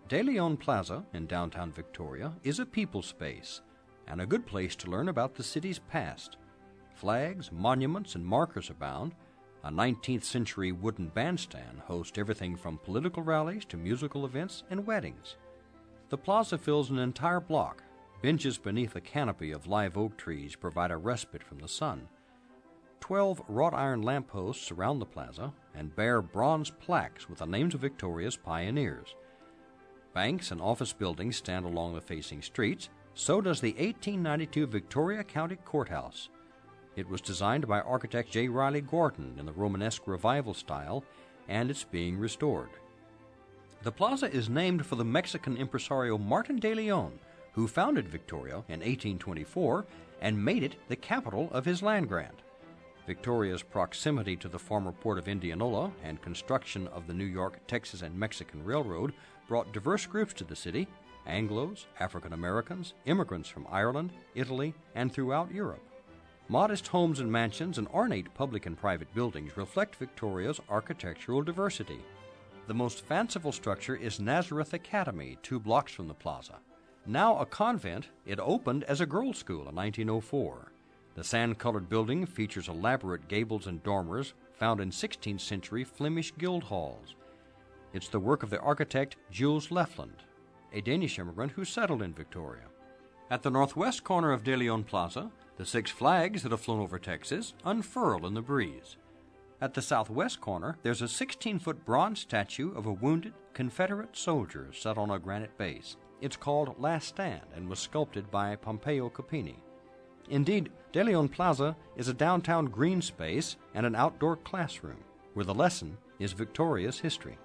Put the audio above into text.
De Leon Plaza in downtown Victoria is a people space and a good place to learn about the city's past. Flags, monuments, and markers abound. A 19th century wooden bandstand hosts everything from political rallies to musical events and weddings. The plaza fills an entire block. Benches beneath a canopy of live oak trees provide a respite from the sun. 12 wrought iron lampposts surround the plaza and bear bronze plaques with the names of Victoria's pioneers. Banks and office buildings stand along the facing streets. So does the 1892 Victoria County Courthouse. It was designed by architect J. Riley Gordon in the Romanesque Revival style, and it's being restored. The plaza is named for the Mexican impresario Martin de Leon, who founded Victoria in 1824 and made it the capital of his land grant. Victoria's proximity to the former port of Indianola and construction of the New York, Texas, and Mexican Railroad brought diverse groups to the city: Anglos, African Americans, immigrants from Ireland, Italy, and throughout Europe. Modest homes and mansions and ornate public and private buildings reflect Victoria's architectural diversity. The most fanciful structure is Nazareth Academy, 2 blocks from the plaza. Now a convent, it opened as a girls' school in 1904. The sand-colored building features elaborate gables and dormers found in 16th century Flemish guild halls. It's the work of the architect Jules Lefland, a Danish immigrant who settled in Victoria. At the northwest corner of De Leon Plaza, the 6 flags that have flown over Texas unfurl in the breeze. At the southwest corner, there's a 16-foot bronze statue of a wounded Confederate soldier set on a granite base. It's called Last Stand and was sculpted by Pompeo Capini. Indeed, De Leon Plaza is a downtown green space and an outdoor classroom, where the lesson is Victoria's history.